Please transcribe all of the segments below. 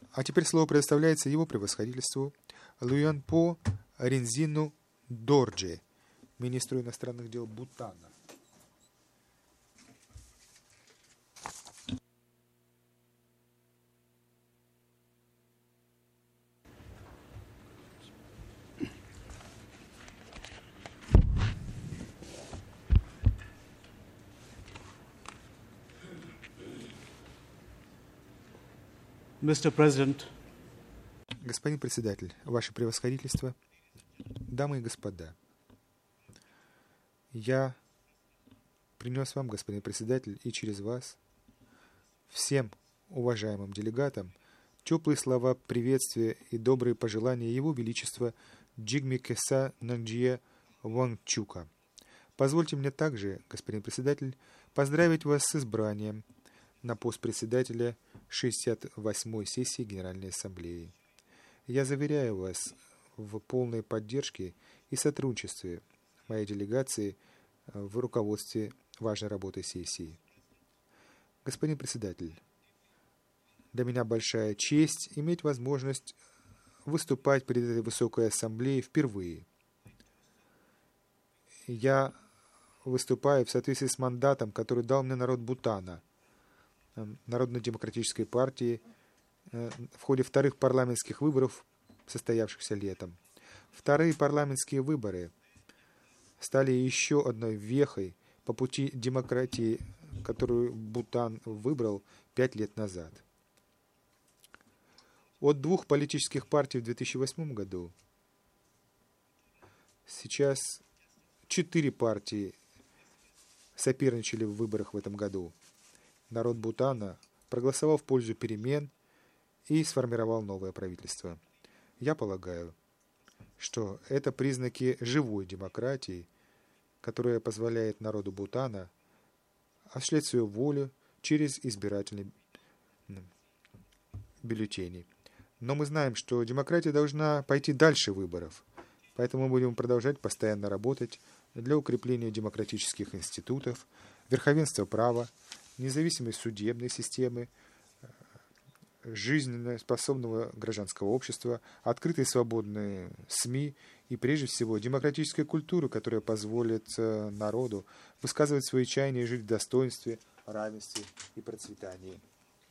А теперь слово предоставляется его превосходительству Луянпо Ринзину Дорджи, министру иностранных дел Бутана. Mr. President, Господин председатель, ваше превосходительство, дамы и господа, я принес вам, господин председатель, и через вас, всем уважаемым делегатам, теплые слова приветствия и добрые пожелания Его Величества Джигме Кеса Нанджия Вангчука. Позвольте мне также, господин председатель, поздравить вас с избранием на пост председателя 68-й сессии Генеральной Ассамблеи. Я заверяю вас в полной поддержке и сотрудничестве моей делегации в руководстве важной работы сессии. Господин председатель, для меня большая честь иметь возможность выступать перед этой высокой ассамблеей впервые. Я выступаю в соответствии с мандатом, который дал мне народ Бутана, Народно-демократической партии, в ходе вторых парламентских выборов, состоявшихся летом. Вторые парламентские выборы стали еще одной вехой по пути демократии, которую Бутан выбрал 5 лет назад. От 2 политических партий в 2008 году сейчас 4 партии соперничали в выборах в этом году. Народ Бутана проголосовал в пользу перемен и сформировал новое правительство. Я полагаю, что это признаки живой демократии, которая позволяет народу Бутана осуществлять свою волю через избирательные бюллетени. Но мы знаем, что демократия должна пойти дальше выборов, поэтому мы будем продолжать постоянно работать для укрепления демократических институтов, верховенства права, независимой судебной системы, жизнеспособного гражданского общества, открытой свободной СМИ и, прежде всего, демократической культуры, которая позволит народу высказывать свои чаяния и жить в достоинстве, равенстве и процветании.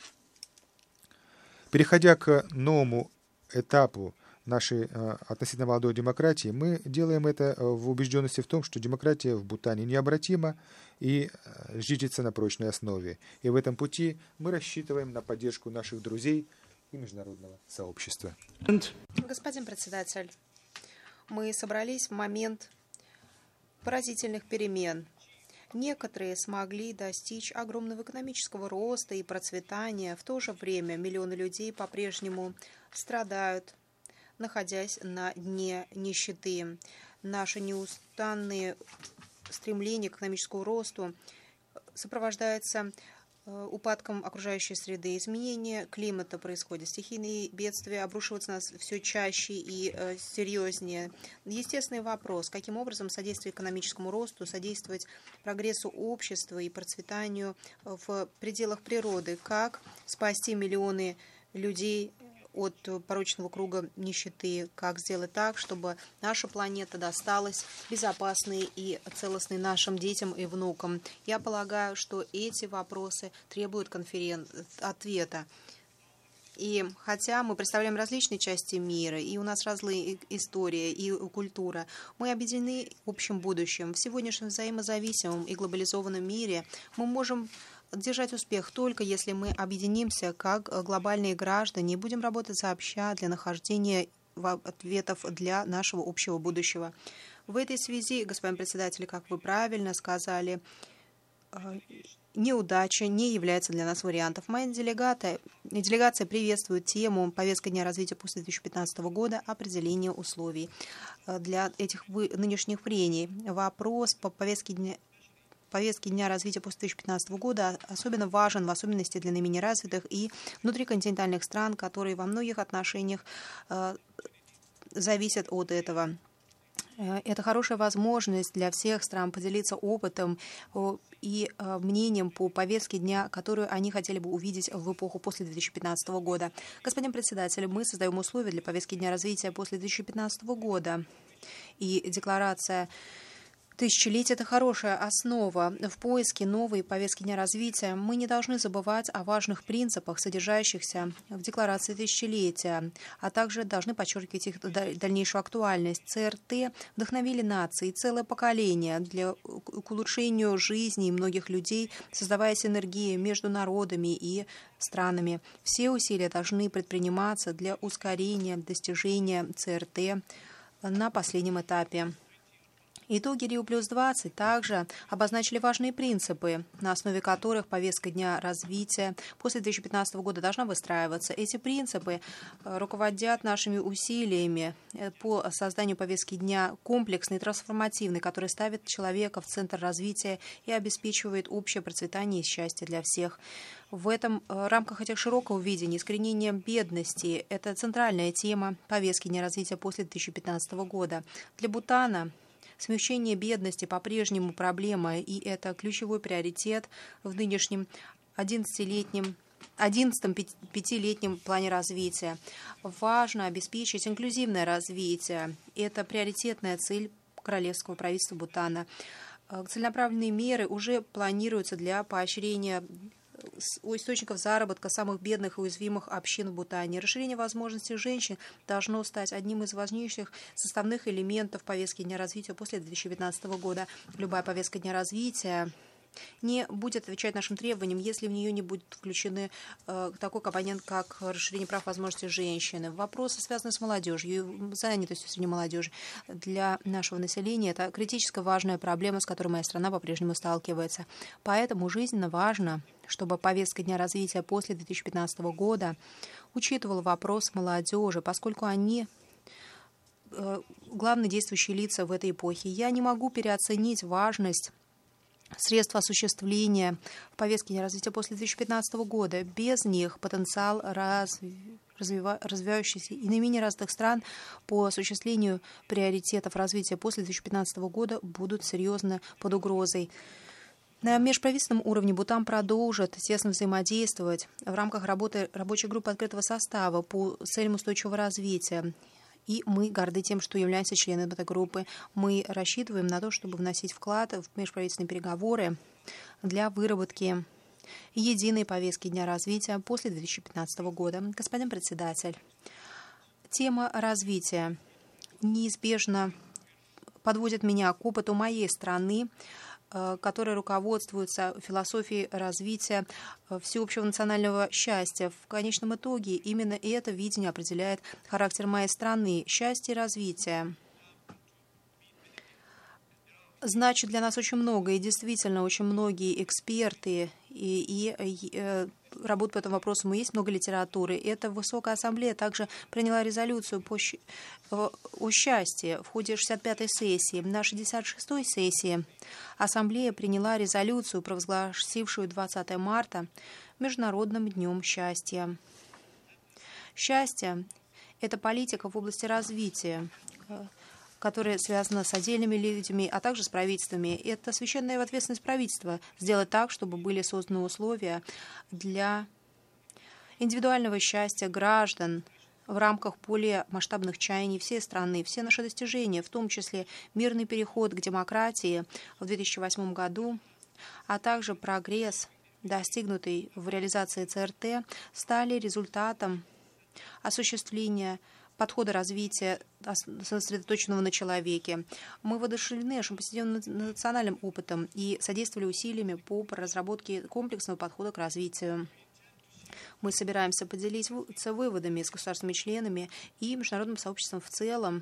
Переходя к новому этапу нашей относительно молодой демократии, мы делаем это в убежденности в том, что демократия в Бутане необратима и зиждется на прочной основе. И в этом пути мы рассчитываем на поддержку наших друзей и международного сообщества. Господин председатель, мы собрались в момент поразительных перемен. Некоторые смогли достичь огромного экономического роста и процветания. В то же время миллионы людей по-прежнему страдают, находясь на дне нищеты. Наши неустанные стремления к экономическому росту сопровождаются упадком окружающей среды. Изменение климата происходит, стихийные бедствия обрушиваются на нас все чаще и серьезнее. Естественный вопрос, каким образом содействовать экономическому росту, содействовать прогрессу общества и процветанию в пределах природы, как спасти миллионы людей от порочного круга нищеты, как сделать так, чтобы наша планета досталась безопасной и целостной нашим детям и внукам. Я полагаю, что эти вопросы требуют ответа. И хотя мы представляем различные части мира, и у нас разные история и культура, мы объединены общим будущим. В сегодняшнем взаимозависимом и глобализованном мире мы можем держать успех только если мы объединимся как глобальные граждане и будем работать сообща для нахождения ответов для нашего общего будущего. В этой связи, господин председатель, как вы правильно сказали, неудача не является для нас вариантом. Моя делегация приветствует тему повестки дня развития после 2015 года определения условий для этих нынешних прений. Вопрос по повестке дня развития после 2015 года особенно важен, в особенности для наименее развитых и внутриконтинентальных стран, которые во многих отношениях зависят от этого. Это хорошая возможность для всех стран поделиться опытом и мнением по повестке дня, которую они хотели бы увидеть в эпоху после 2015 года. Господин председатель, мы создаем условия для повестки дня развития после 2015 года. И декларация тысячелетия — это хорошая основа в поиске новой повестки дня развития. Мы не должны забывать о важных принципах, содержащихся в декларации тысячелетия, а также должны подчеркивать их дальнейшую актуальность. ЦРТ вдохновили нации и целое поколение к улучшению жизни многих людей, создавая синергии между народами и странами. Все усилия должны предприниматься для ускорения достижения ЦРТ на последнем этапе. Итоги Рио+20 также обозначили важные принципы, на основе которых повестка дня развития после 2015 года должна выстраиваться. Эти принципы руководят нашими усилиями по созданию повестки дня комплексной, трансформативной, которая ставит человека в центр развития и обеспечивает общее процветание и счастье для всех. В рамках этих широкого видения искоренение бедности – это центральная тема повестки дня развития после 2015 года. Для Бутана смягчение бедности по-прежнему проблема, и это ключевой приоритет в нынешнем 11-летнем 11-м пятилетнем плане развития. Важно обеспечить инклюзивное развитие. Это приоритетная цель королевского правительства Бутана. Целенаправленные меры уже планируются для поощрения источников заработка самых бедных и уязвимых общин в Бутане. Расширение возможностей женщин должно стать одним из важнейших составных элементов повестки дня развития после 2015 года. Любая повестка дня развития не будет отвечать нашим требованиям, если в нее не будет включены такой компонент, как расширение прав и возможностей женщины. Вопросы, связанные с молодежью и занятостью среди молодежи для нашего населения, это критически важная проблема, с которой моя страна по-прежнему сталкивается. Поэтому жизненно важно, чтобы повестка дня развития после 2015 года учитывала вопрос молодежи, поскольку они главные действующие лица в этой эпохе. Я не могу переоценить важность средств осуществления повестки дня развития после 2015 года. Без них потенциал развивающихся и наименее развитых стран по осуществлению приоритетов развития после 2015 года будут серьезно под угрозой. На межправительственном уровне Бутан продолжит тесно взаимодействовать в рамках работы рабочей группы открытого состава по целям устойчивого развития. И мы горды тем, что являемся членами этой группы. Мы рассчитываем на то, чтобы вносить вклад в межправительственные переговоры для выработки единой повестки дня развития после 2015 года. Господин председатель, тема развития неизбежно подводит меня к опыту моей страны, которые руководствуются философией развития всеобщего национального счастья. В конечном итоге именно это видение определяет характер моей страны. Счастье и развитие значит для нас очень много, и действительно очень многие эксперты работают по этому вопросу. Есть много литературы. Эта Высокая Ассамблея также приняла резолюцию о счастье в ходе 65-й сессии. На 66-й сессии Ассамблея приняла резолюцию, провозгласившую 20 марта Международным днем счастья. Счастье – это политика в области развития, которая связана с отдельными людьми, а также с правительствами. Это священная ответственность правительства сделать так, чтобы были созданы условия для индивидуального счастья граждан в рамках более масштабных чаяний всей страны. Все наши достижения, в том числе мирный переход к демократии в 2008 году, а также прогресс, достигнутый в реализации ЦРТ, стали результатом осуществления подхода развития, сосредоточенного на человеке. Мы воодушевлены нашим позитивным национальным опытом и содействовали усилиями по разработке комплексного подхода к развитию. Мы собираемся поделиться выводами с государственными членами и международным сообществом в целом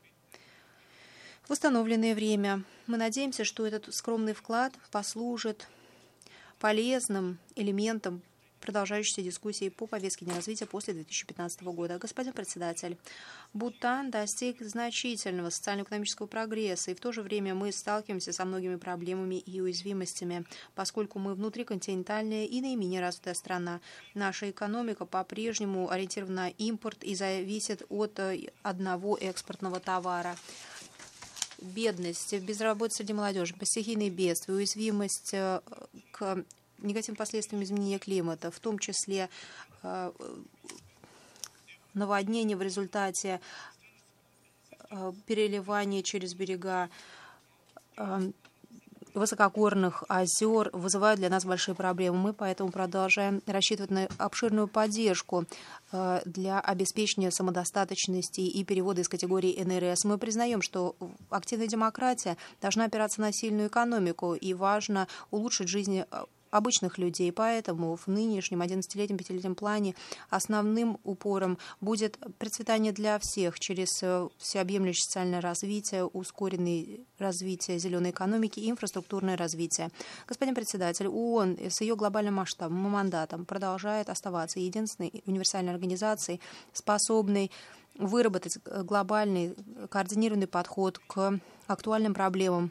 в установленное время. Мы надеемся, что этот скромный вклад послужит полезным элементом продолжающейся дискуссии по повестке дня развития после 2015 года. Господин председатель, Бутан достиг значительного социально-экономического прогресса, и в то же время мы сталкиваемся со многими проблемами и уязвимостями, поскольку мы внутриконтинентальная и наименее развитая страна. Наша экономика по-прежнему ориентирована на импорт и зависит от одного экспортного товара. бедность, безработица среди молодежи, стихийные бедствия, уязвимость к негативным последствиям изменения климата, в том числе наводнения в результате переливания через берега высокогорных озер вызывают для нас большие проблемы. Мы поэтому продолжаем рассчитывать на обширную поддержку для обеспечения самодостаточности и перевода из категории НРС. Мы признаем, что активная демократия должна опираться на сильную экономику, и важно улучшить жизнь обычных людей. Поэтому в нынешнем 11-летнем, 5-летнем плане основным упором будет процветание для всех через всеобъемлющее социальное развитие, ускоренное развитие зеленой экономики и инфраструктурное развитие. Господин председатель, ООН с ее глобальным масштабом и мандатом продолжает оставаться единственной универсальной организацией, способной выработать глобальный координированный подход к актуальным проблемам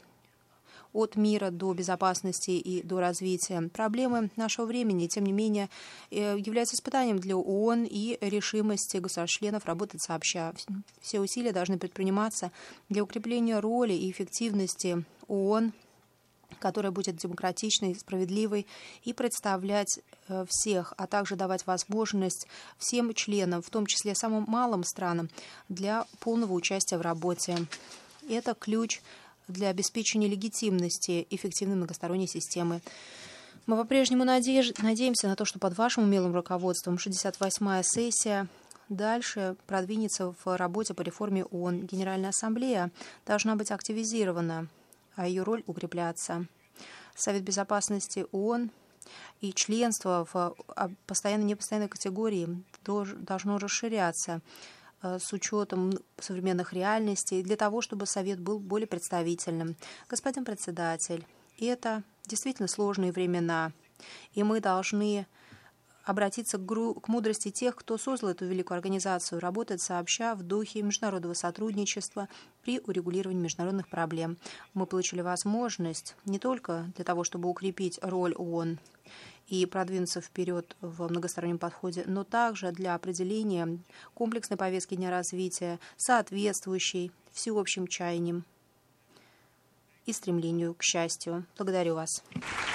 от мира до безопасности и до развития. Проблемы нашего времени, тем не менее, являются испытанием для ООН и решимости государств-членов работать сообща. Все усилия должны предприниматься для укрепления роли и эффективности ООН, которая будет демократичной, справедливой и представлять всех, а также давать возможность всем членам, в том числе самым малым странам, для полного участия в работе. Это ключ для обеспечения легитимности эффективной многосторонней системы. Мы по-прежнему надеемся на то, что под вашим умелым руководством 68-я сессия дальше продвинется в работе по реформе ООН. Генеральная ассамблея должна быть активизирована, а ее роль укрепляться. Совет безопасности ООН и членство в постоянной и непостоянной категории должно расширяться с учетом современных реальностей, для того, чтобы Совет был более представительным. Господин председатель, это действительно сложные времена, и мы должны обратиться к мудрости тех, кто создал эту великую организацию, работать сообща в духе международного сотрудничества при урегулировании международных проблем. Мы получили возможность не только для того, чтобы укрепить роль ООН и продвинуться вперед в многостороннем подходе, но также для определения комплексной повестки дня развития, соответствующей всеобщим чаяниям и стремлению к счастью. Благодарю вас.